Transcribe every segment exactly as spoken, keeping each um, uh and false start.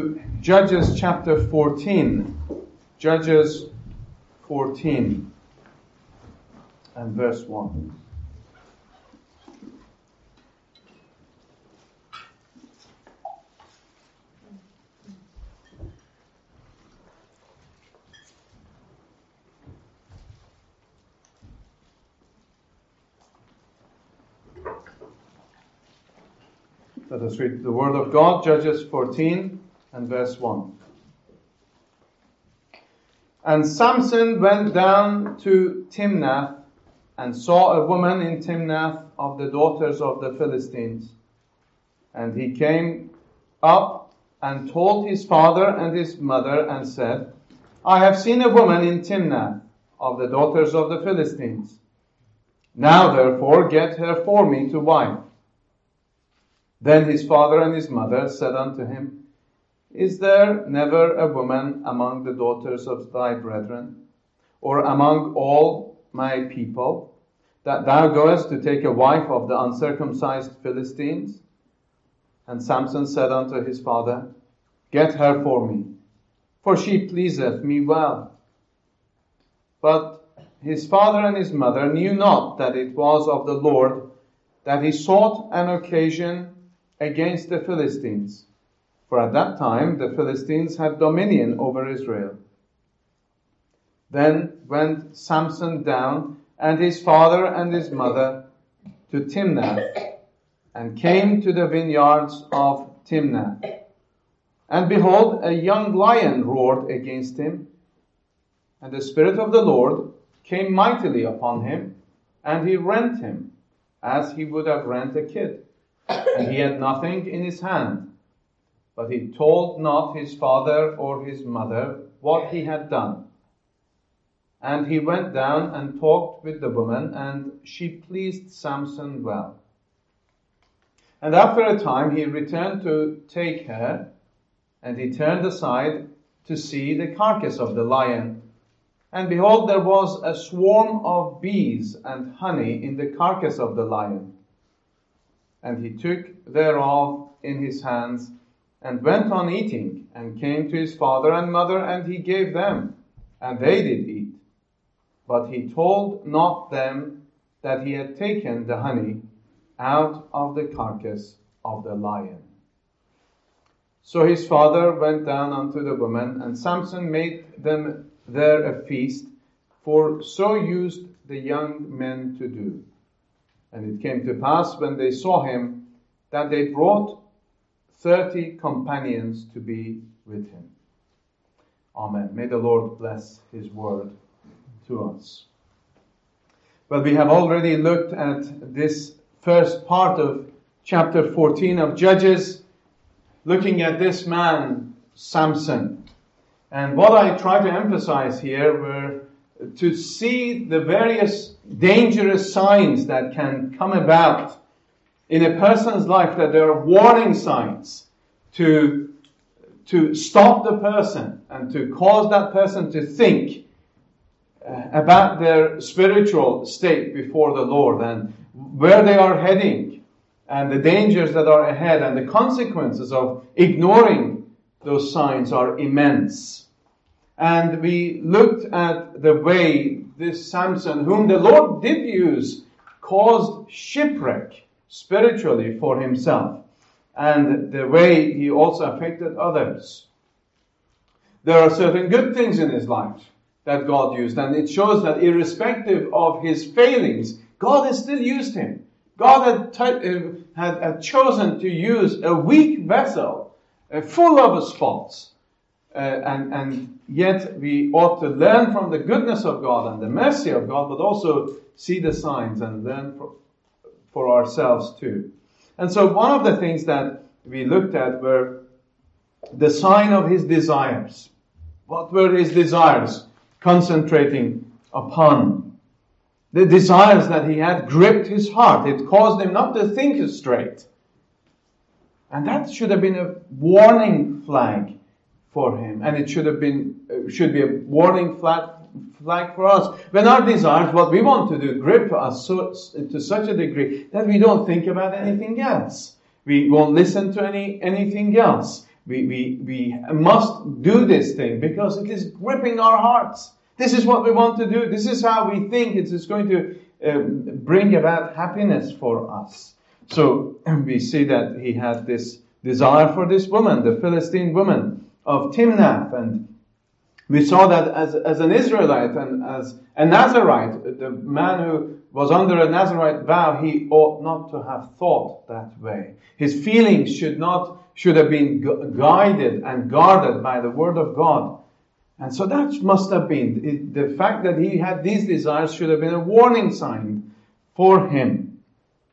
Judges chapter fourteen. Judges fourteen and verse one. Let us read the word of God, Judges fourteen and verse one. And Samson went down to Timnath and saw a woman in Timnath of the daughters of the Philistines. And he came up and told his father and his mother and said, I have seen a woman in Timnath of the daughters of the Philistines. Now therefore get her for me to wife. Then his father and his mother said unto him, Is there never a woman among the daughters of thy brethren, or among all my people, that thou goest to take a wife of the uncircumcised Philistines? And Samson said unto his father, Get her for me, for she pleaseth me well. But his father and his mother knew not that it was of the Lord that he sought an occasion against the Philistines. For at that time the Philistines had dominion over Israel. Then went Samson down, and his father and his mother, to Timnath, and came to the vineyards of Timnath. And behold, a young lion roared against him, and the Spirit of the Lord came mightily upon him, and he rent him, as he would have rent a kid. And he had nothing in his hand. But he told not his father or his mother what he had done. And he went down and talked with the woman, and she pleased Samson well. And after a time he returned to take her, and he turned aside to see the carcass of the lion. And behold, there was a swarm of bees and honey in the carcass of the lion. And he took thereof in his hands, and went on eating, and came to his father and mother, and he gave them, and they did eat. But he told not them that he had taken the honey out of the carcass of the lion. So his father went down unto the woman, and Samson made them there a feast, for so used the young men to do. And it came to pass, when they saw him, that they brought thirty companions to be with him. Amen. May the Lord bless his word to us. Well, we have already looked at this first part of chapter fourteen of Judges, looking at this man, Samson. And what I try to emphasize here were to see the various dangerous signs that can come about in a person's life, that there are warning signs to, to stop the person and to cause that person to think uh, about their spiritual state before the Lord and where they are heading and the dangers that are ahead, and the consequences of ignoring those signs are immense. And we looked at the way this Samson, whom the Lord did use, caused shipwreck spiritually for himself, and the way he also affected others. There are certain good things in his life that God used, and it shows that irrespective of his failings, God has still used him. God had, t- had, had chosen to use a weak vessel, uh, full of spots. Uh, and, and yet we ought to learn from the goodness of God and the mercy of God, but also see the signs and learn for, for ourselves too. And so one of the things that we looked at were the sign of his desires. What were his desires concentrating upon? The desires that he had gripped his heart. It caused him not to think straight. And that should have been a warning flag for him, and it should have been uh, should be a warning flag flag for us. When our desires, what we want to do, grip us so, to such a degree that we don't think about anything else. We won't listen to any anything else. We, we, we must do this thing because it is gripping our hearts. This is what we want to do. This is how we think it is going to um, bring about happiness for us. So we see that he had this desire for this woman, the Philistine woman of Timnath. And we saw that as, as an Israelite and as a Nazarite, the man who was under a Nazarite vow, he ought not to have thought that way. His feelings should not should have been gu- guided and guarded by the Word of God. And so that must have been, it, the fact that he had these desires should have been a warning sign for him.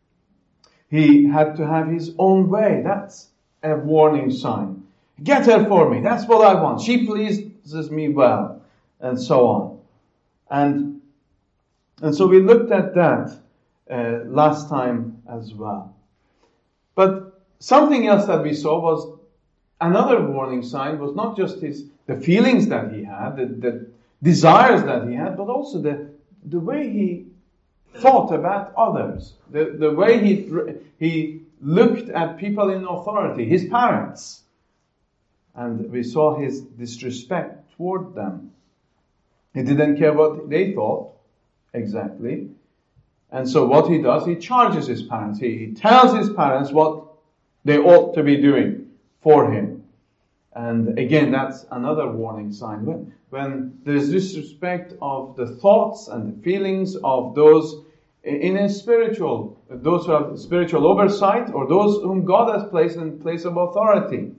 He had to have his own way. That's a warning sign. Get her for me. That's what I want. She pleases me well. And so on. And, and so we looked at that uh, last time as well. But something else that we saw was another warning sign was not just his the feelings that he had, the, the desires that he had, but also the the way he thought about others, the, the way he he looked at people in authority, his parents. And we saw his disrespect toward them. He didn't care what they thought exactly. And so what he does, he charges his parents. He, he tells his parents what they ought to be doing for him. And again, that's another warning sign. When, when there's disrespect of the thoughts and the feelings of those in a spiritual, those who have spiritual oversight, or those whom God has placed in place of authority.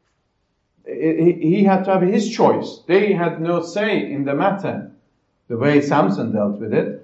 He, he had to have his choice. They had no say in the matter, the way Samson dealt with it.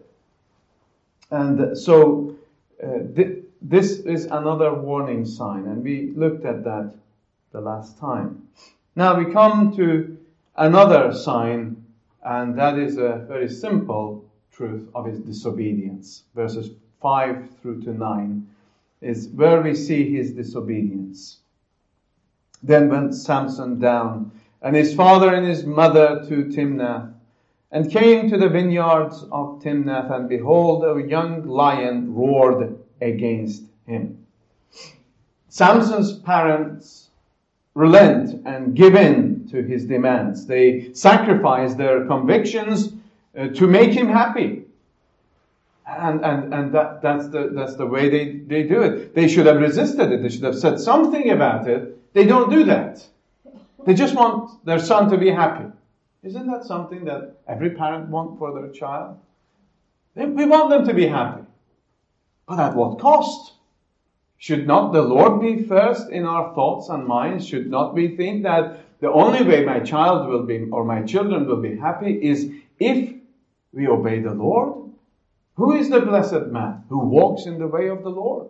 And so uh, th- this is another warning sign, and we looked at that the last time. Now we come to another sign, and that is a very simple truth of his disobedience. Verses five through to nine is where we see his disobedience. Then went Samson down, and his father and his mother to Timnath, and came to the vineyards of Timnath, and behold, a young lion roared against him. Samson's parents relent and give in to his demands. They sacrifice their convictions uh, to make him happy. And and, and that, that's the that's the way they, they do it. They should have resisted it. They should have said something about it. They don't do that. They just want their son to be happy. Isn't that something that every parent wants for their child? They, we want them to be happy. But at what cost? Should not the Lord be first in our thoughts and minds? Should not we think that the only way my child will be, or my children will be happy, is if we obey the Lord? Who is the blessed man who walks in the way of the Lord?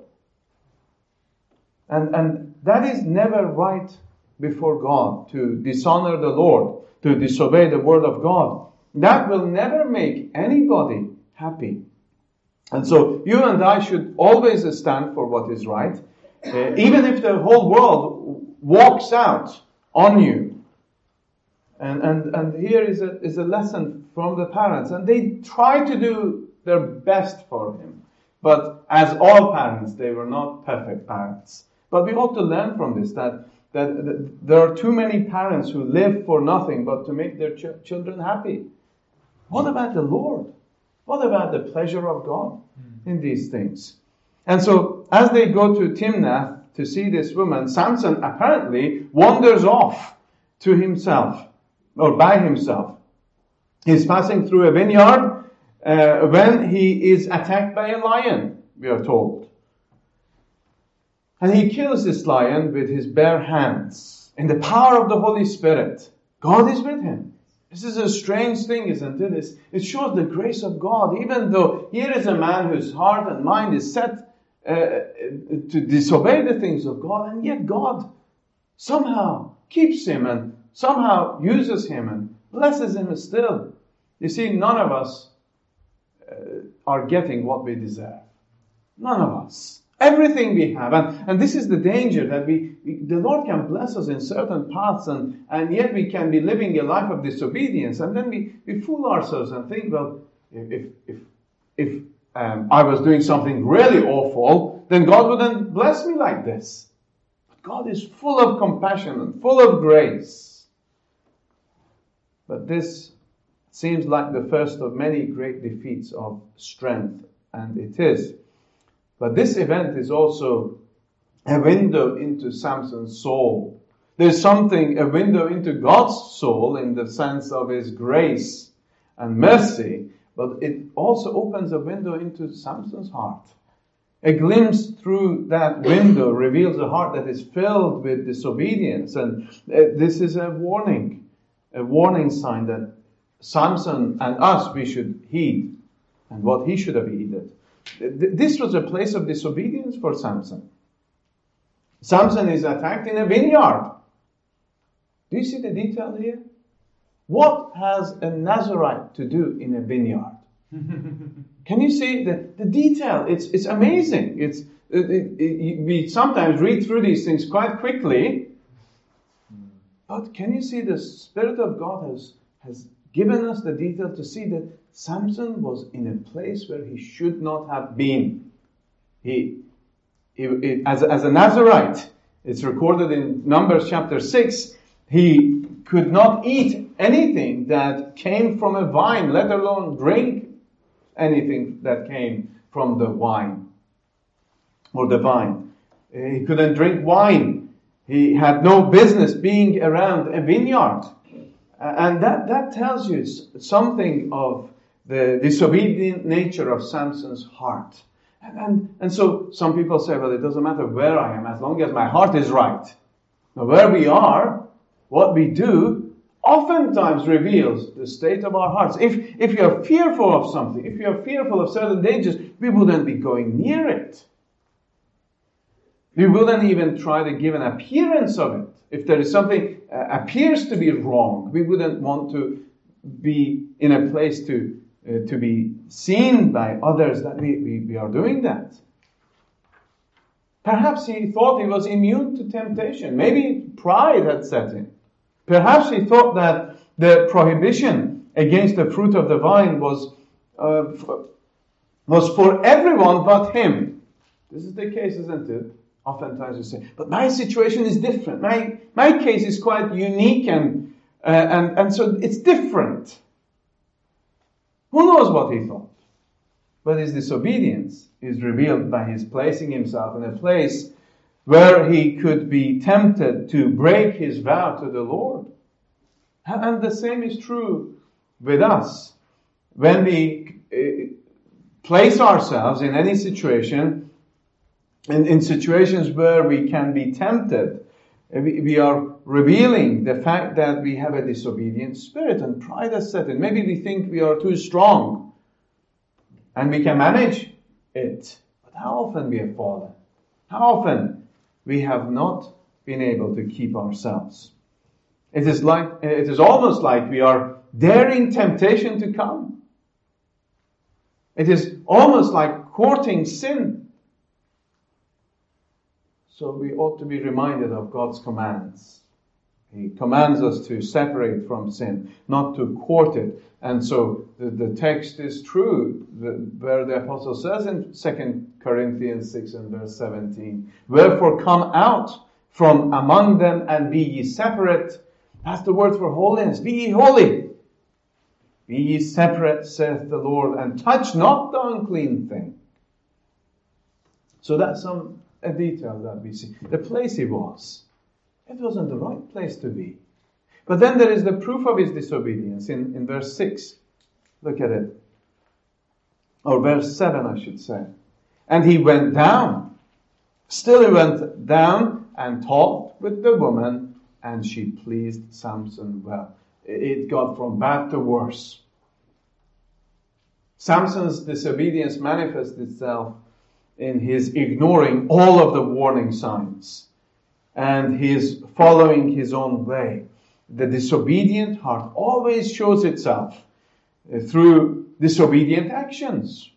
And, and that is never right before God, to dishonor the Lord, to disobey the word of God. That will never make anybody happy. And so you and I should always stand for what is right, uh, even if the whole world walks out on you. And and and here is a is a lesson from the parents, and they try to do their best for him. But as all parents, they were not perfect parents. But we ought to learn from this that that, that there are too many parents who live for nothing but to make their ch- children happy. What about the Lord? What about the pleasure of God in these things? And so, as they go to Timnath to see this woman, Samson apparently wanders off to himself, or by himself. He's passing through a vineyard uh, when he is attacked by a lion, we are told. And he kills this lion with his bare hands, in the power of the Holy Spirit. God is with him. This is a strange thing, isn't it? It's, it shows the grace of God. Even though here is a man whose heart and mind is set uh, to disobey the things of God, and yet God somehow keeps him and somehow uses him and blesses him still. You see, none of us uh, are getting what we deserve. None of us. Everything we have. And, and this is the danger, that we, we the Lord can bless us in certain paths, and, and yet we can be living a life of disobedience. And then we, we fool ourselves and think, well, if if if um, I was doing something really awful, then God wouldn't bless me like this. But God is full of compassion and full of grace. But this seems like the first of many great defeats of strength, and it is. But this event is also a window into Samson's soul. There's something, a window into God's soul in the sense of His grace and mercy, but it also opens a window into Samson's heart. A glimpse through that window reveals a heart that is filled with disobedience, and this is a warning, a warning sign that Samson and us, we should heed, and what he should have heeded. This was a place of disobedience for Samson. Samson is attacked in a vineyard. Do you see the detail here? What has a Nazarite to do in a vineyard? Can you see the, the detail? It's it's amazing. It's it, it, it, we sometimes read through these things quite quickly, but can you see the Spirit of God has has given us the detail to see that Samson was in a place where he should not have been. He, he, he as as a Nazarite, it's recorded in Numbers chapter six. He could not eat anything that came from a vine, let alone drink anything that came from the wine or the vine. He couldn't drink wine. He had no business being around a vineyard. And that, that tells you something of the disobedient nature of Samson's heart. And, and, and so some people say, well, it doesn't matter where I am as long as my heart is right. Now, where we are, what we do, oftentimes reveals the state of our hearts. If, if you're fearful of something, if you're fearful of certain dangers, we wouldn't be going near it. We wouldn't even try to give an appearance of it. If there is something uh, appears to be wrong, we wouldn't want to be in a place to uh, to be seen by others that we, we, we are doing that. Perhaps he thought he was immune to temptation. Maybe pride had set in. Perhaps he thought that the prohibition against the fruit of the vine was uh, was for everyone but him. This is the case, isn't it? Oftentimes you say, but my situation is different. My my case is quite unique, and uh, and and so it's different. Who knows what he thought? But his disobedience is revealed by his placing himself in a place where he could be tempted to break his vow to the Lord. And the same is true with us. When we uh, place ourselves in any situation, in, in situations where we can be tempted, we, we are revealing the fact that we have a disobedient spirit and pride has set in. Maybe we think we are too strong and we can manage it. But how often we have fallen? How often we have not been able to keep ourselves? It is like it is almost like we are daring temptation to come. It is almost like courting sin. So we ought to be reminded of God's commands. He commands us to separate from sin, not to court it. And so the, the text is true, the, where the apostle says in Second Corinthians six and verse seventeen, wherefore come out from among them and be ye separate. That's the word for holiness. Be ye holy. Be ye separate, saith the Lord, and touch not the unclean thing. So that's some a detail that we see. The place he was, it wasn't the right place to be. But then there is the proof of his disobedience in, in verse six. Look at it. Or verse seven, I should say. And he went down. Still he went down and talked with the woman, and she pleased Samson well. It got from bad to worse. Samson's disobedience manifests itself in his ignoring all of the warning signs and his following his own way. The disobedient heart always shows itself through disobedient actions.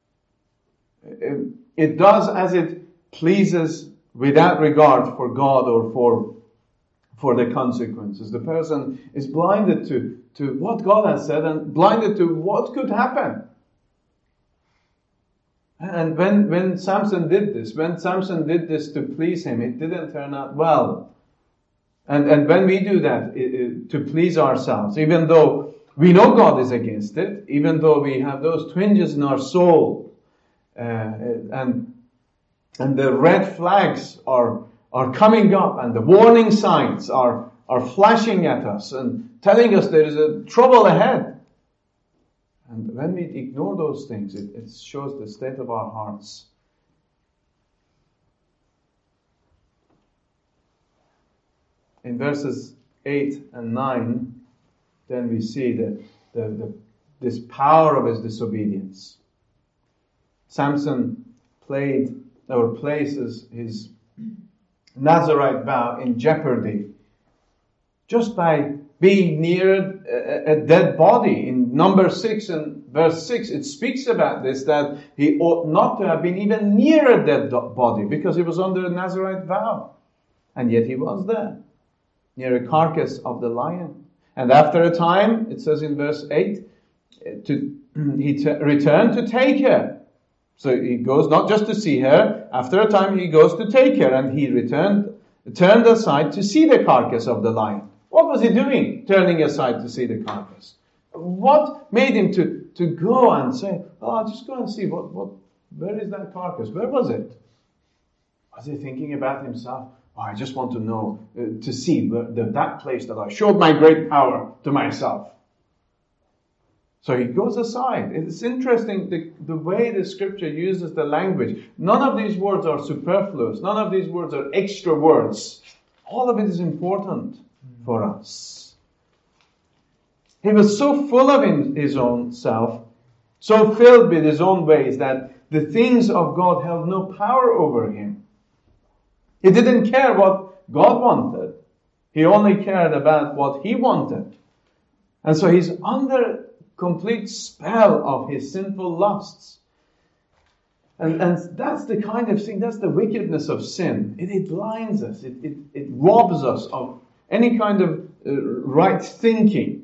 It does as it pleases without regard for God or for, for the consequences. The person is blinded to, to what God has said and blinded to what could happen. And when, when Samson did this, when Samson did this to please him, it didn't turn out well. And, and when we do that it, it, to please ourselves, even though we know God is against it, even though we have those twinges in our soul, uh, and and the red flags are are coming up, and the warning signs are are flashing at us and telling us there is a trouble ahead. And when we ignore those things, it, it shows the state of our hearts. In verses eight and nine, then we see the, the, the, this power of his disobedience. Samson played or places his Nazirite vow in jeopardy just by being near a, a dead body. In number six and verse six, it speaks about this, that he ought not to have been even near a dead body because he was under a Nazirite vow. And yet he was there, near a carcass of the lion. And after a time, it says in verse eight, to, he t- returned to take her. So he goes not just to see her, after a time he goes to take her, and he returned, turned aside to see the carcass of the lion. What was he doing, turning aside to see the carcass? What made him to, to go and say, oh, I'll just go and see, what, what, where is that carcass? Where was it? Was he thinking about himself? Oh, I just want to know, uh, to see the, the, that place that I showed my great power to myself. So he goes aside. It's interesting the, the way the scripture uses the language. None of these words are superfluous. None of these words are extra words. All of it is important for us. He was so full of his own self, so filled with his own ways, that the things of God held no power over him. He didn't care what God wanted. He only cared about what he wanted. And so he's under complete spell of his sinful lusts. And, and that's the kind of thing, that's the wickedness of sin. It, it blinds us. It, it, it robs us of any kind of uh, right thinking.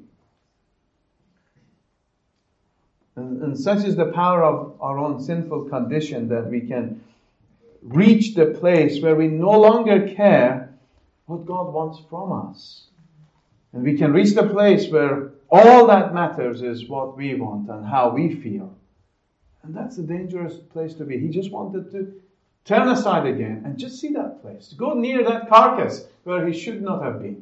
And, and such is the power of our own sinful condition that we can reach the place where we no longer care what God wants from us. And we can reach the place where all that matters is what we want and how we feel. And that's a dangerous place to be. He just wanted to turn aside again and just see that place. Go near that carcass where he should not have been.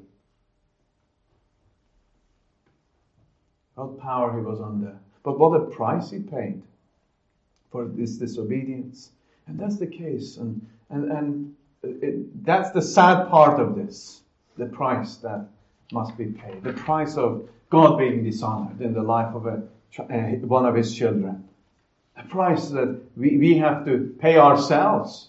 What power he was under. But what a price he paid for this disobedience. And that's the case. And, and, and it, that's the sad part of this. The price that must be paid. The price of God being dishonored in the life of a, uh, one of his children. A price that we, we have to pay ourselves.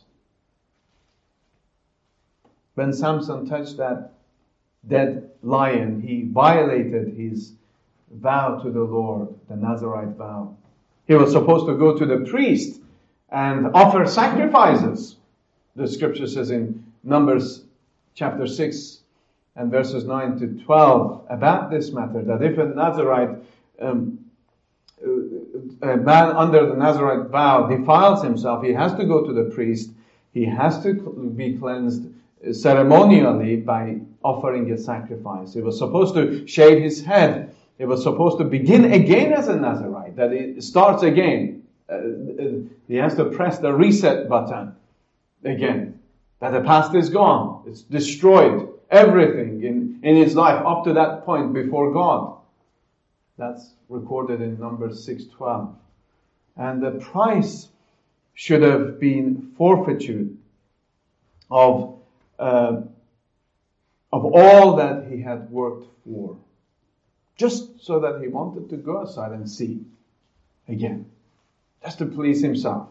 When Samson touched that dead lion, he violated his vow to the Lord, the Nazirite vow. He was supposed to go to the priest and offer sacrifices. The scripture says in Numbers chapter six and verses nine to twelve about this matter, that if a Nazirite, um, a man under the Nazirite vow defiles himself, he has to go to the priest. He has to be cleansed ceremonially by offering a sacrifice. He was supposed to shave his head. He was supposed to begin again as a Nazirite, that it starts again. Uh, he has to press the reset button again. That the past is gone. It's destroyed. Everything in, in his life up to that point before God. That's recorded in Numbers six twelve. And the price should have been forfeiture of, uh, of all that he had worked for. Just so that he wanted to go aside and see again. Just to please himself.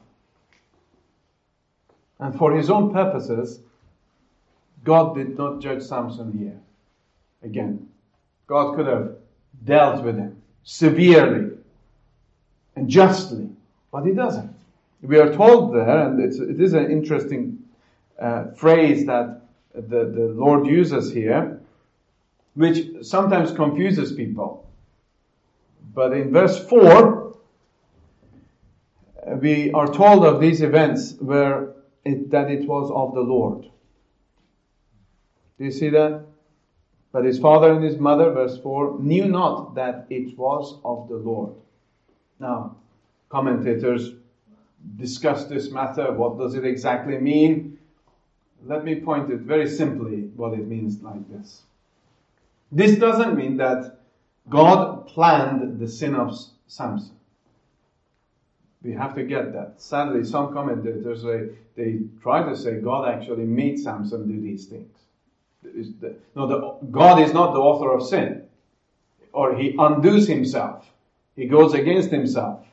And for his own purposes, God did not judge Samson here. Again, God could have dealt with him severely and justly, but he doesn't. We are told there, and it's, it is an interesting uh, phrase that the, the Lord uses here, which sometimes confuses people. But in verse four, we are told of these events where it, that it was of the Lord. Do you see that? But his father and his mother, verse four, knew not that it was of the Lord. Now, commentators discuss this matter. What does it exactly mean? Let me point it very simply what it means like this. This doesn't mean that God planned the sin of Samson. We have to get that. Sadly, some commentators, they, they try to say God actually made Samson do these things. The, no, the, God is not the author of sin. Or he undoes himself. He goes against himself.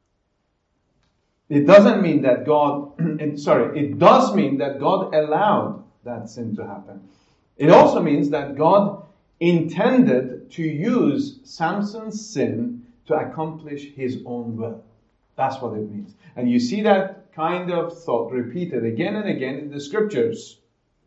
It doesn't mean that God, sorry, it does mean that God allowed that sin to happen. It also means that God intended to use Samson's sin to accomplish his own will. That's what it means. And you see that kind of thought repeated again and again in the scriptures.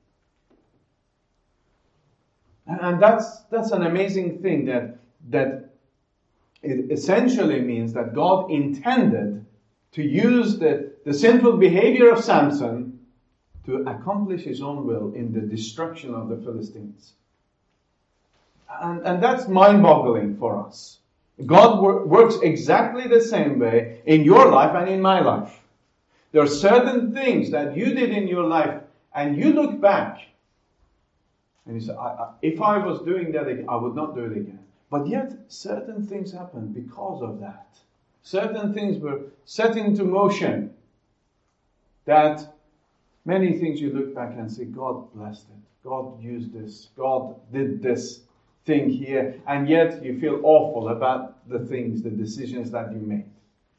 And that's that's an amazing thing, that that it essentially means that God intended to use the, the sinful behavior of Samson to accomplish his own will in the destruction of the Philistines. And, and that's mind-boggling for us. God wor- works exactly the same way in your life and in my life. There are certain things that you did in your life, and you look back and you say, I, I, if I was doing that again, I would not do it again. But yet, certain things happened because of that. Certain things were set into motion that many things you look back and say, God blessed it. God used this. God did this thing here. And yet you feel awful about the things, the decisions that you made.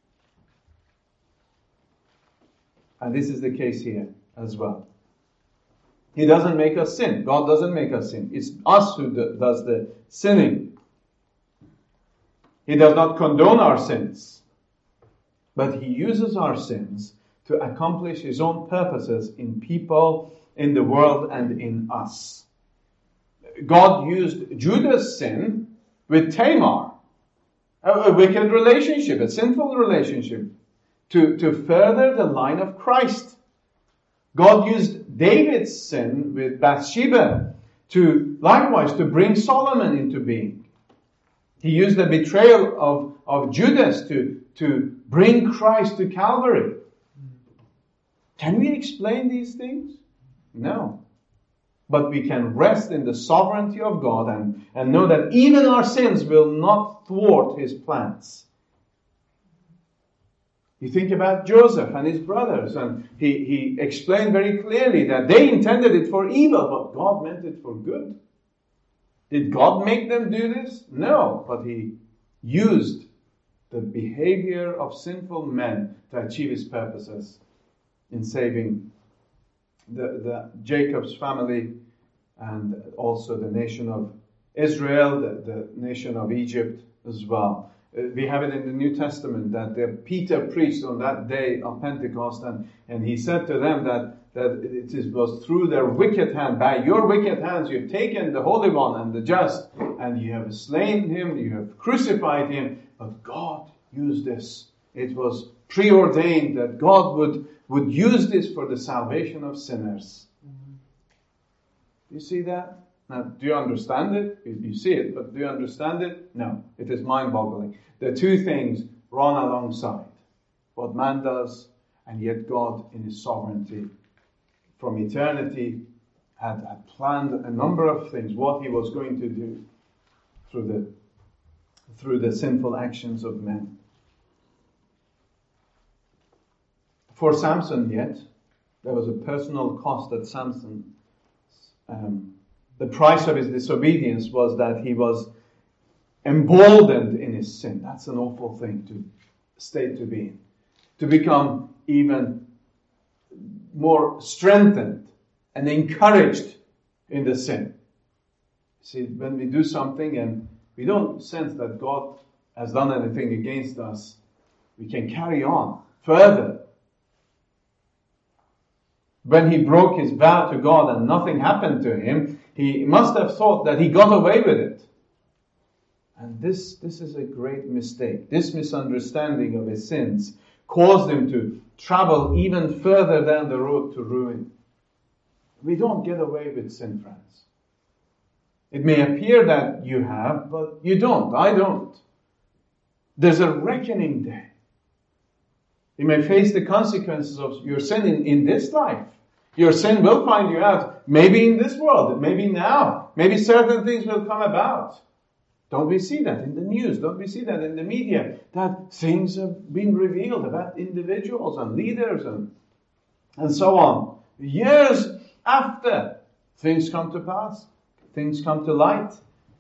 And this is the case here as well. He doesn't make us sin. God doesn't make us sin. It's us who do, does the sinning. He does not condone our sins. But he uses our sins to accomplish his own purposes in people, in the world, and in us. God used Judah's sin with Tamar, a wicked relationship, a sinful relationship, to, to further the line of Christ. God used David's sin with Bathsheba to, likewise, to bring Solomon into being. He used the betrayal of, of Judas to, to bring Christ to Calvary. Can we explain these things? No. But we can rest in the sovereignty of God and, and know that even our sins will not thwart his plans. You think about Joseph and his brothers, and he, he explained very clearly that they intended it for evil, but God meant it for good. Did God make them do this? No, but he used the behavior of sinful men to achieve his purposes in saving the, the Jacob's family and also the nation of Israel, the, the nation of Egypt as well. We have it in the New Testament that the, Peter preached on that day of Pentecost, and, and he said to them that, that it is, was through their wicked hand, by your wicked hands, you've taken the Holy One and the just, and you have slain him, you have crucified him, but God used this. It was preordained that God would, would use this for the salvation of sinners. Mm-hmm. You see that? Now, do you understand it? You see it, but do you understand it? No. It is mind-boggling. The two things run alongside. What man does, and yet God in his sovereignty from eternity had, had planned a number of things, what he was going to do through the, through the sinful actions of men. For Samson yet, there was a personal cost that Samson um, the price of his disobedience was that he was emboldened in his sin. That's an awful thing to state to be in. To become even more strengthened and encouraged in the sin. See, when we do something and we don't sense that God has done anything against us, we can carry on further. When he broke his vow to God and nothing happened to him, he must have thought that he got away with it. And this, this is a great mistake. This misunderstanding of his sins caused him to travel even further down the road to ruin. We don't get away with sin, friends. It may appear that you have, but you don't. I don't. There's a reckoning day. You may face the consequences of your sin in, in this life. Your sin will find you out. Maybe in this world. Maybe now. Maybe certain things will come about. Don't we see that in the news? Don't we see that in the media? That things have been revealed about individuals and leaders and, and so on. Years after things come to pass. Things come to light.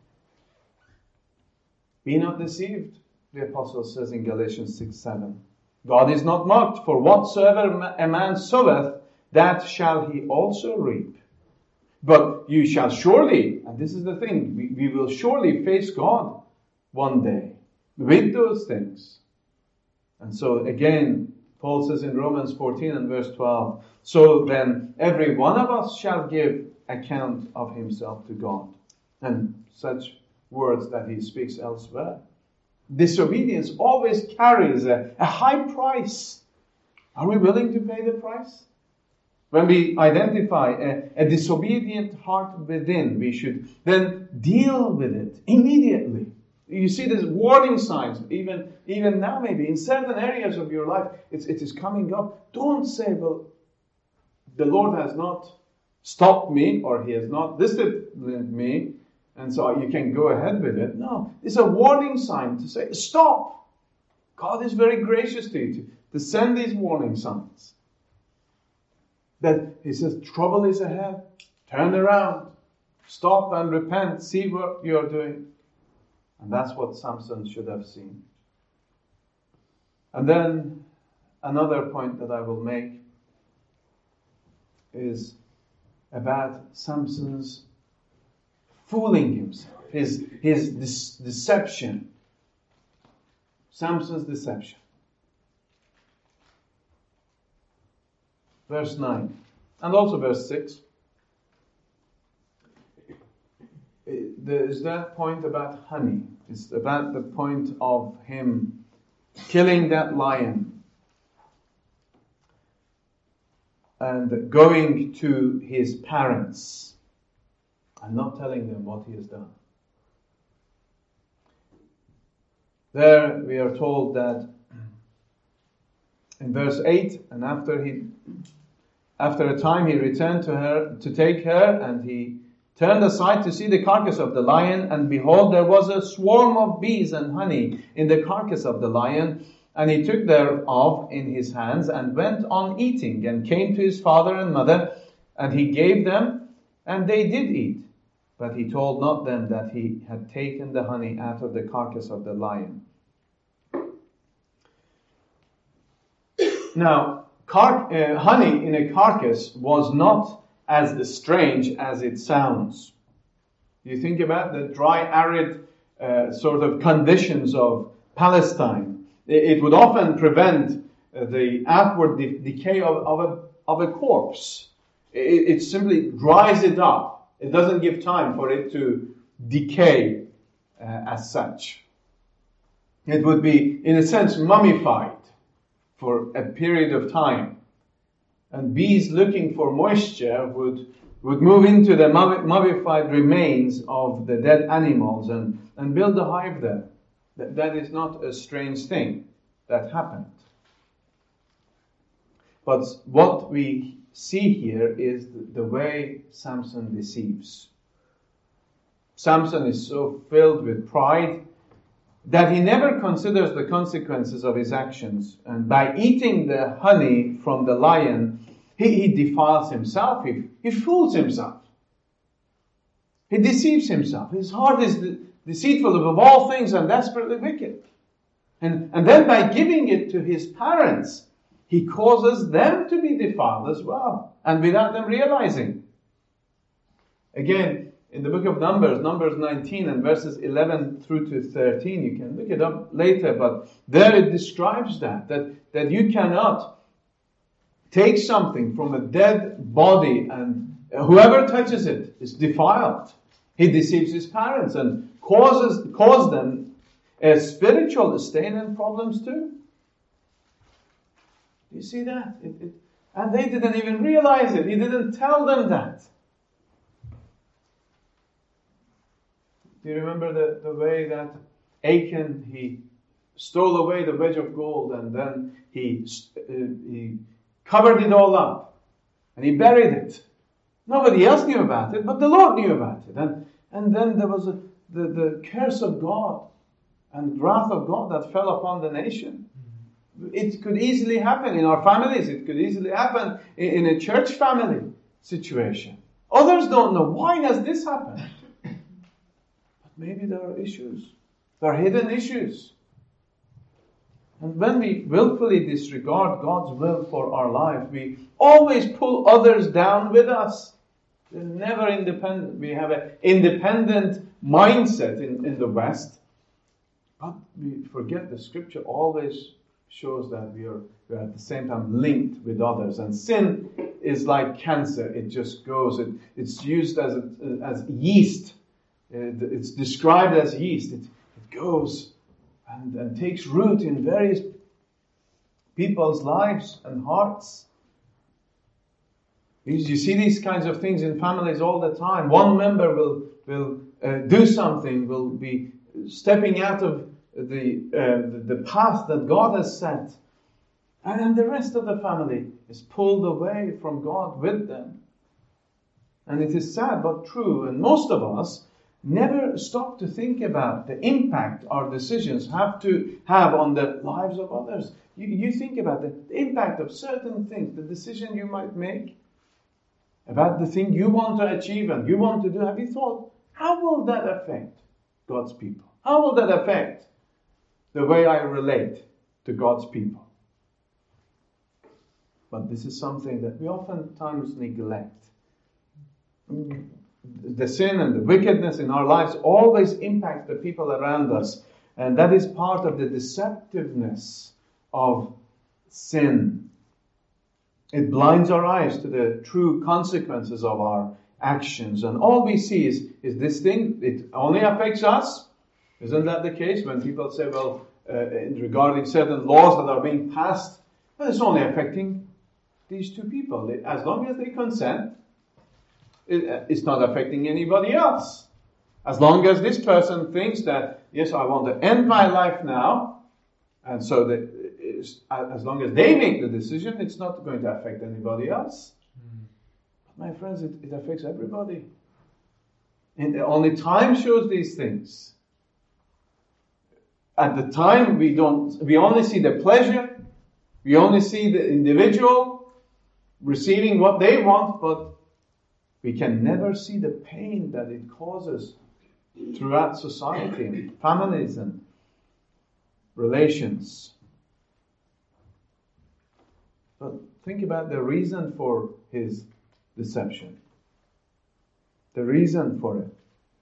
Be not deceived, the apostle says in Galatians six seven. God is not mocked, for whatsoever a man soweth, that shall he also reap. But you shall surely, and this is the thing, we, we will surely face God one day with those things. And so again, Paul says in Romans fourteen and verse twelve, so then every one of us shall give account of himself to God. And such words that he speaks elsewhere. Disobedience always carries a, a high price. Are we willing to pay the price? When we identify a, a disobedient heart within, we should then deal with it immediately. You see these warning signs, even, even now maybe, in certain areas of your life, it's, it is coming up. Don't say, well, the Lord has not stopped me, or He has not disciplined me, and so you can go ahead with it. No, it's a warning sign to say, stop. God is very gracious to you to, to send these warning signs. That He says, trouble is ahead. Turn around. Stop and repent. See what you are doing. And that's what Samson should have seen. And then another point that I will make is about Samson's fooling himself, his, his de- deception. Samson's deception. Verse nine, and also verse six. There's that point about honey. It's about the point of him killing that lion and going to his parents and not telling them what he has done. There we are told that in verse eight, and after he, after a time he returned to her to take her, and he turned aside to see the carcass of the lion, and behold, there was a swarm of bees and honey in the carcass of the lion. And he took thereof in his hands, and went on eating, and came to his father and mother, and he gave them, and they did eat. But he told not them that he had taken the honey out of the carcass of the lion. Now, car- uh, honey in a carcass was not as strange as it sounds. You think about the dry, arid uh, sort of conditions of Palestine. It would often prevent uh, the outward de- decay of, of, a, of a corpse. It, it simply dries it up. It doesn't give time for it to decay uh, as such. It would be, in a sense, mummified for a period of time. And bees looking for moisture would, would move into the mummified remains of the dead animals and, and build a hive there. That, that is not a strange thing that happened. But what we see here is the, the way Samson deceives. Samson is so filled with pride that he never considers the consequences of his actions. And by eating the honey from the lion, he, he defiles himself. He, he fools himself. He deceives himself. His heart is de- deceitful above all things and desperately wicked. And, and then by giving it to his parents, he causes them to be defiled as well. And without them realizing. Again, in the book of Numbers, Numbers nineteen and verses eleven through to thirteen, you can look it up later, but there it describes that, that, that you cannot take something from a dead body and whoever touches it is defiled. He deceives his parents and causes cause them a spiritual stain and problems too. Do you see that? It, it, and they didn't even realize it. He didn't tell them that. Do you remember the, the way that Achan, he stole away the wedge of gold, and then he, uh, he covered it all up, and he buried it. Nobody else knew about it, but the Lord knew about it. And, and then there was a, the, the curse of God and wrath of God that fell upon the nation. It could easily happen in our families. It could easily happen in, in a church family situation. Others don't know. Why has this happened? But maybe there are issues. There are hidden issues. And when we willfully disregard God's will for our life, we always pull others down with us. We're never independent. We have an independent mindset in, in the West. But we forget the Scripture always shows that we are, we are at the same time linked with others. And sin is like cancer. It just goes. It, it's used as, a, as yeast. It's described as yeast. It, it goes and, and takes root in various people's lives and hearts. You see these kinds of things in families all the time. One member will, will uh, do something, will be stepping out of the, uh, the, the path that God has set. And then the rest of the family is pulled away from God with them. And it is sad but true. And most of us never stop to think about the impact our decisions have to have on the lives of others. You, you think about the, the impact of certain things, the decision you might make, about the thing you want to achieve and you want to do. Have you thought, how will that affect God's people? How will that affect the way I relate to God's people? But this is something that we oftentimes neglect. The sin and the wickedness in our lives always impact the people around us. And that is part of the deceptiveness of sin. It blinds our eyes to the true consequences of our actions. And all we see is, is this thing, it only affects us. Isn't that the case? When people say, well, uh, regarding certain laws that are being passed, well, it's only affecting these two people. As long as they consent, it, it's not affecting anybody else. As long as this person thinks that, yes, I want to end my life now, and so that as long as they make the decision, it's not going to affect anybody else. Mm. But my friends, it, it affects everybody. And only time shows these things. At the time, we don't. We only see the pleasure. We only see the individual receiving what they want, but we can never see the pain that it causes throughout society, and families, and relations. But think about the reason for his deception. The reason for it.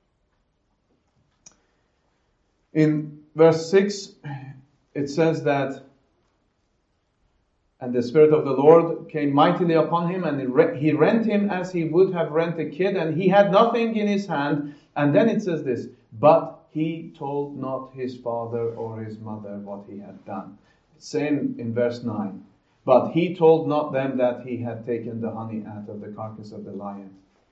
In verse six, it says that, and the Spirit of the Lord came mightily upon him, and he rent him as he would have rent a kid, and he had nothing in his hand. And then it says this, but he told not his father or his mother what he had done. Same in verse nine. But he told not them that he had taken the honey out of the carcass of the lion.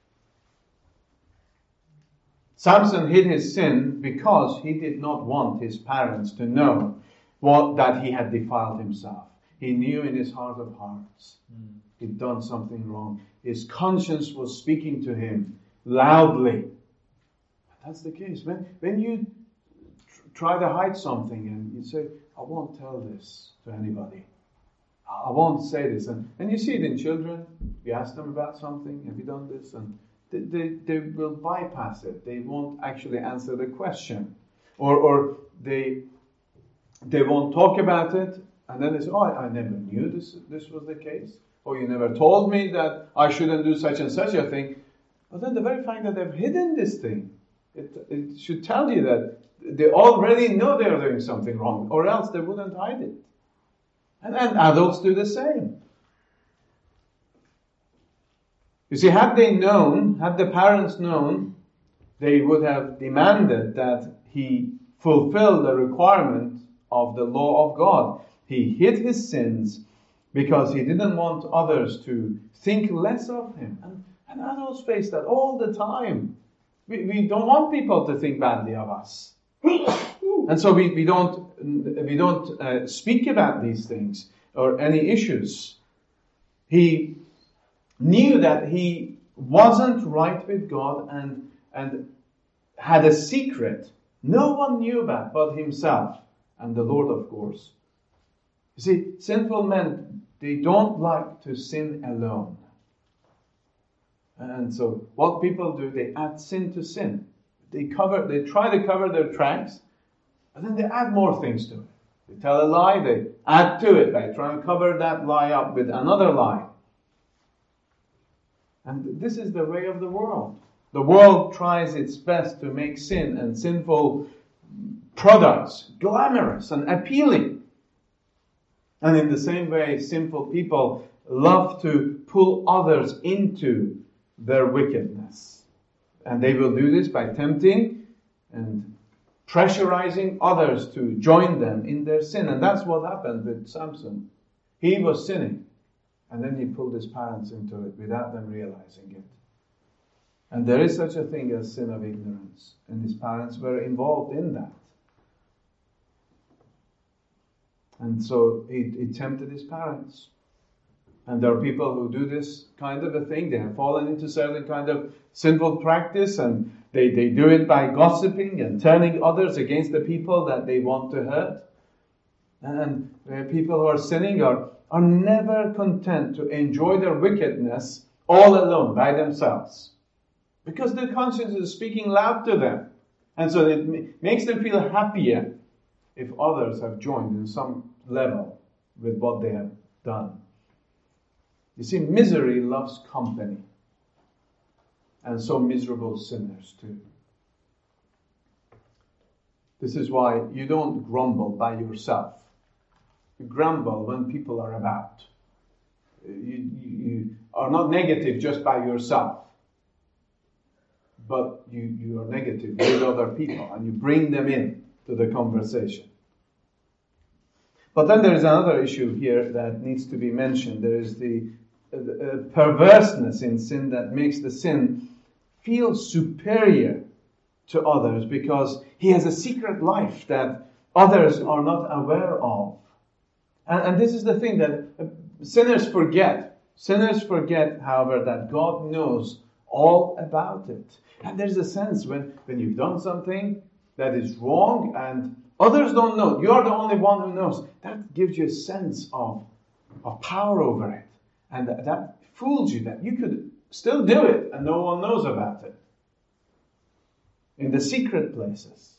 Samson hid his sin because he did not want his parents to know what, that he had defiled himself. He knew in his heart of hearts mm. he'd done something wrong. His conscience was speaking to him loudly. That's the case. When, when you tr- try to hide something and you say, I won't tell this to anybody. I won't say this. And, and you see it in children. You ask them about something. Have you done this? And they, they, they will bypass it. They won't actually answer the question. Or or they they won't talk about it. And then they say, oh, I, I never knew this, this was the case. Or you never told me that I shouldn't do such and such a thing. But then the very fact that they've hidden this thing, it, it should tell you that they already know they're doing something wrong. Or else they wouldn't hide it. And, and adults do the same. You see, had they known, had the parents known, they would have demanded that he fulfill the requirement of the law of God. He hid his sins because he didn't want others to think less of him. And, and adults face that all the time. We, we don't want people to think badly of us. And so we, we don't, we don't uh, speak about these things or any issues. He knew that he wasn't right with God and, and had a secret no one knew about but himself and the Lord, of course. You see, sinful men, they don't like to sin alone. And so what people do, they add sin to sin. They cover, they try to cover their tracks, and then they add more things to it. They tell a lie, they add to it. They try and cover that lie up with another lie. And this is the way of the world. The world tries its best to make sin and sinful products glamorous and appealing. And in the same way, sinful people love to pull others into their wickedness. And they will do this by tempting and pressurizing others to join them in their sin. And that's what happened with Samson. He was sinning. And then he pulled his parents into it without them realizing it. And there is such a thing as sin of ignorance. And his parents were involved in that. And so he, he tempted his parents. And there are people who do this kind of a thing. They have fallen into certain kind of sinful practice, and they, they do it by gossiping and turning others against the people that they want to hurt. And uh, people who are sinning are, are never content to enjoy their wickedness all alone by themselves. Because their conscience is speaking loud to them. And so it ma- makes them feel happier if others have joined in some level with what they have done. You see, misery loves company. And so miserable sinners too. This is why you don't grumble by yourself. You grumble when people are about. You, you, you are not negative just by yourself. But you, you are negative with other people. And you bring them in to the conversation. But then there is another issue here that needs to be mentioned. There is the uh, perverseness in sin that makes the sin feel superior to others because he has a secret life that others are not aware of. And, and this is the thing that uh, sinners forget. Sinners forget, however, that God knows all about it. And there's a sense when, when you've done something that is wrong and others don't know, you're the only one who knows. That gives you a sense of, of power over it. And that, that fools you that you could still do it and no one knows about it. In the secret places.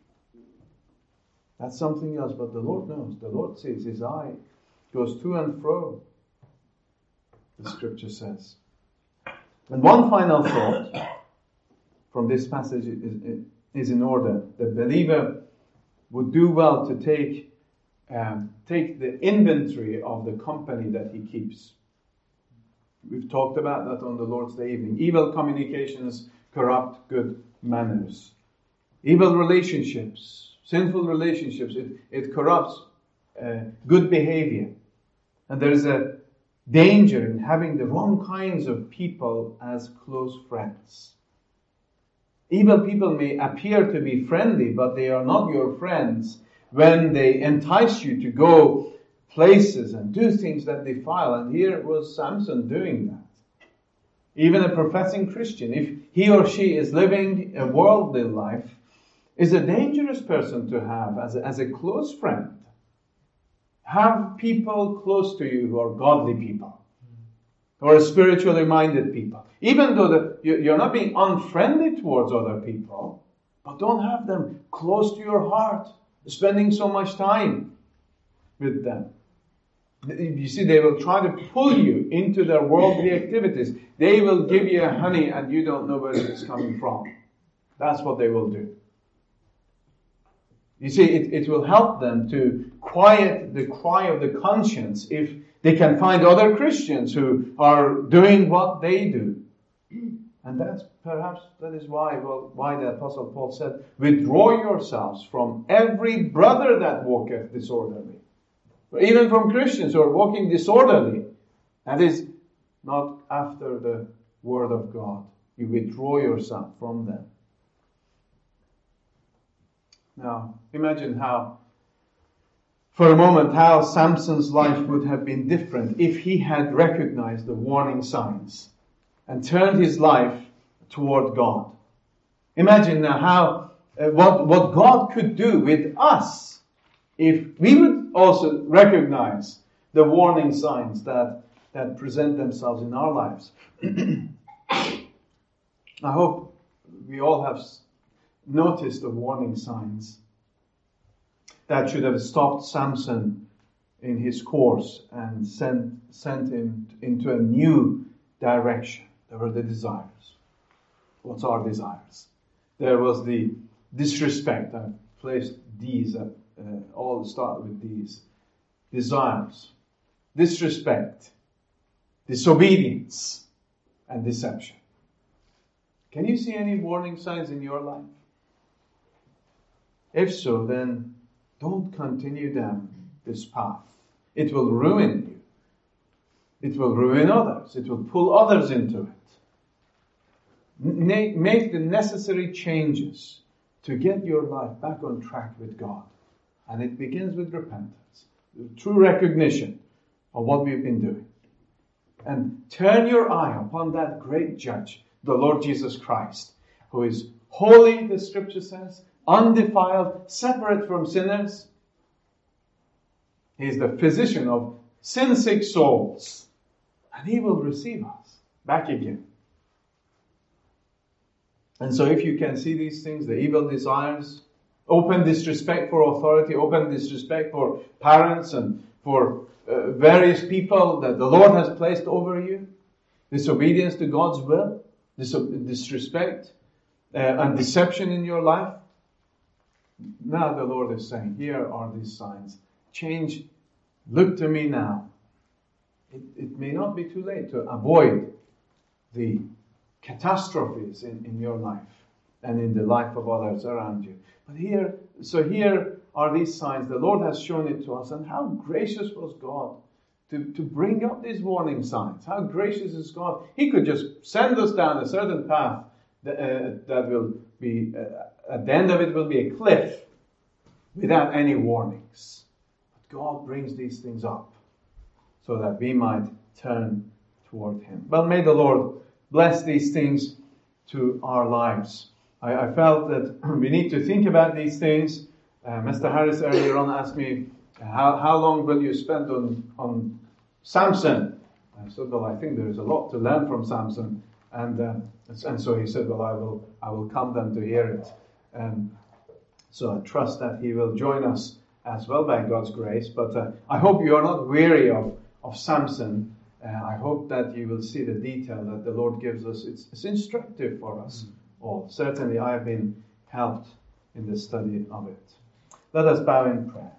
That's something else, but the Lord knows. The Lord sees. His eye goes to and fro, the scripture says. And one final thought from this passage is, is in order. The believer would do well to take um, take the inventory of the company that he keeps. We've talked about that on the Lord's Day evening. Evil communications corrupt good manners. Evil relationships, sinful relationships, it, it corrupts uh, good behavior. And there is a danger in having the wrong kinds of people as close friends. Evil people may appear to be friendly, but they are not your friends when they entice you to go places and do things that defile. And here was Samson doing that. Even a professing Christian, if he or she is living a worldly life, is a dangerous person to have as a, as a close friend. Have people close to you who are godly people, who are spiritually minded people. Even though the, you're not being unfriendly towards other people, but don't have them close to your heart, spending so much time with them. You see, they will try to pull you into their worldly activities. They will give you honey and you don't know where it's coming from. That's what they will do. You see, it, it will help them to quiet the cry of the conscience if they can find other Christians who are doing what they do. And that's perhaps, that is why, well, why the Apostle Paul said, withdraw yourselves from every brother that walketh disorderly. or even from Christians who are walking disorderly. That is not after the Word of God. You withdraw yourself from them. Now, imagine how, for a moment, how Samson's life would have been different if he had recognized the warning signs and turned his life toward God. Imagine now how, uh, what, what God could do with us if we would also recognize the warning signs that, that present themselves in our lives. I hope we all have noticed the warning signs that should have stopped Samson in his course and sent, sent him into a new direction. There were the desires. What's our desires? There was the disrespect. I've placed these, uh, uh, all start with these. Desires, disrespect, disobedience, and deception. Can you see any warning signs in your life? If so, then don't continue down this path. It will ruin you. It will ruin others. It will pull others into it. Make the necessary changes to get your life back on track with God. And it begins with repentance, true recognition of what we've been doing. And turn your eye upon that great judge, the Lord Jesus Christ, who is holy, the scripture says, undefiled, separate from sinners. He is the physician of sin-sick souls. And He will receive us back again. And so if you can see these things, the evil desires, open disrespect for authority, open disrespect for parents and for uh, various people that the Lord has placed over you, disobedience to God's will, dis- disrespect uh, and deception in your life, now the Lord is saying, here are these signs. Change. Look to me now. It, it may not be too late to avoid the catastrophes in, in your life and in the life of others around you. But here, so here are these signs. The Lord has shown it to us. And how gracious was God to, to bring up these warning signs. How gracious is God. He could just send us down a certain path that, uh, that will be, uh, at the end of it will be a cliff without any warnings. But God brings these things up so that we might turn toward Him. Well, may the Lord bless these things to our lives. I, I felt that we need to think about these things. Uh, Mister Harris earlier on asked me, how, how long will you spend on, on Samson? I said, well, I think there's a lot to learn from Samson. And uh, and so he said, well, I will I will come then to hear it. And so I trust that he will join us as well by God's grace. But uh, I hope you are not weary of, of Samson. Uh, I hope that you will see the detail that the Lord gives us. It's, it's instructive for us all. Certainly I have been helped in the study of it. Let us bow in prayer.